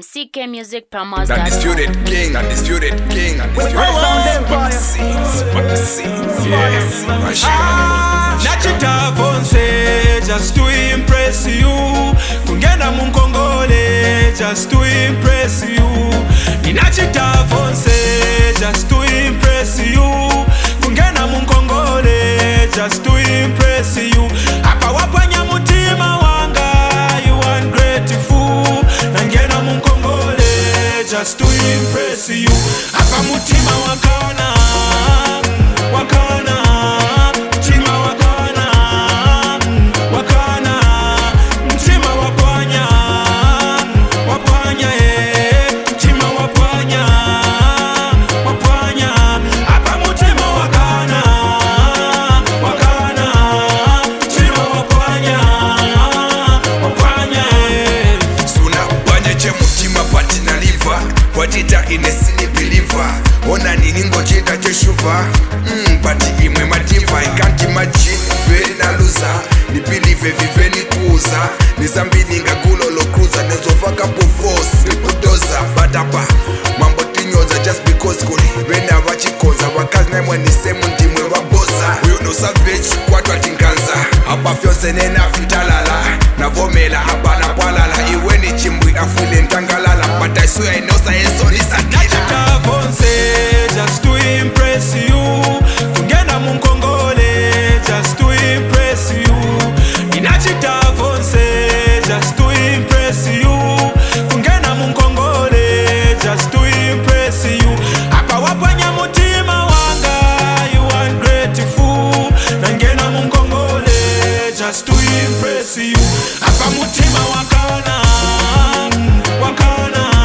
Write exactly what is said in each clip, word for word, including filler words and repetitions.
C K Music Promos. Undisputed king, undisputed king, undisputed yes, Nachita Vonse, just to impress you. Kungena Munkongole, just to impress you. Nachita Vonse, just to impress you. Kungena Munkongole, just to impress you. Apa wapanya mutima wanga, you ungrateful. Nangena Munkongole, just to impress you. Apa mutima wakana, wakana. Watita inesini believer ona nini ngocheta cheshuva mm, pati imwe madiva I can't imagine very na loser ni believe vive ni kuza nizambini ngakulo lo cruiser nezofaka po force kudoza badapa mambo tinyoza just because kuli venda vachikoza wakazi naimwe ni semu ndimwe waboza uyo no savage kwatwa tinkanza apa fyose nena fitalala navomela apa na palala iwe ni chimbwi afile ntangalala but I swear I know science on this Nachita Vonse, just to impress you. Kungena Munkongole, just to impress you. Nachita Vonse, just to impress you. Kungena Munkongole, just to impress you. Apa wapanya mutima wanga, you ungrateful. Nangena Munkongole, just to impress you. Apa mutima wakana, wakana.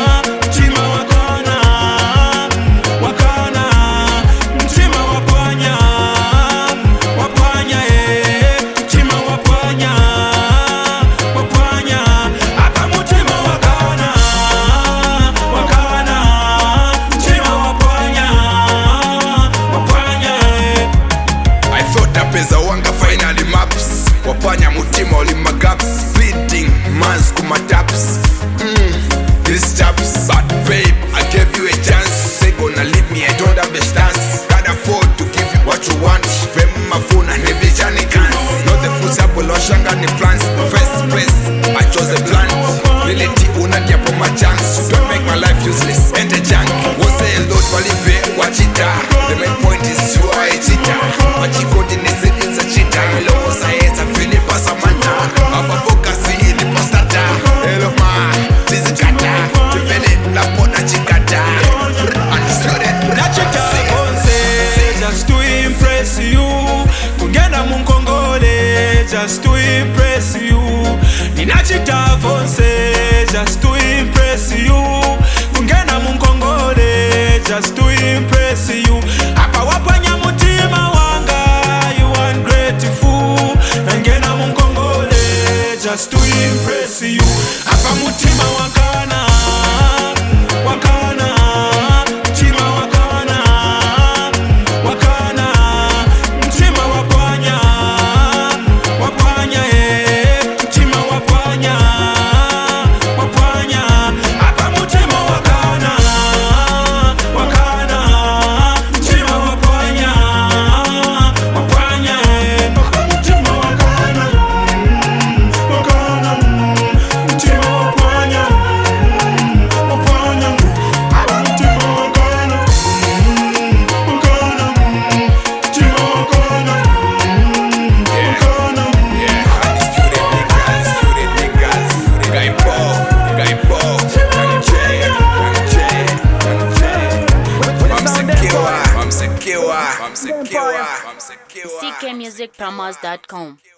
Peza wanga finally maps wapanya mutima oli magaps bleeding mans kuma taps mm, these taps but babe I gave you a chance say gonna leave me I don't have a stance can't afford to give you what you want fame my phone and every channel cans not the food apple or shanga ni plans first place I chose a plan reality una diapo my chance don't make my life useless and a junk won't say a lot believe watch it the main point is you are a cheater but you go in this is a cheater hello science I feel it pass a manta I'm a focus in the postata hello ma this is kata to feel it la pona chikata understood Nachita Vonse, just to impress you. Kungena Munkongole, just to impress you. Nachita Vonse, just to impress you. Kungena Munkongole, just to impress you. Apa wapanya mutima wanga, you ungrateful. Nangena Munkongole, just to impress you. Apa mutima wakana, wakana. I'm secure, I'm secure, I'm secure. C K Music Promos dot com.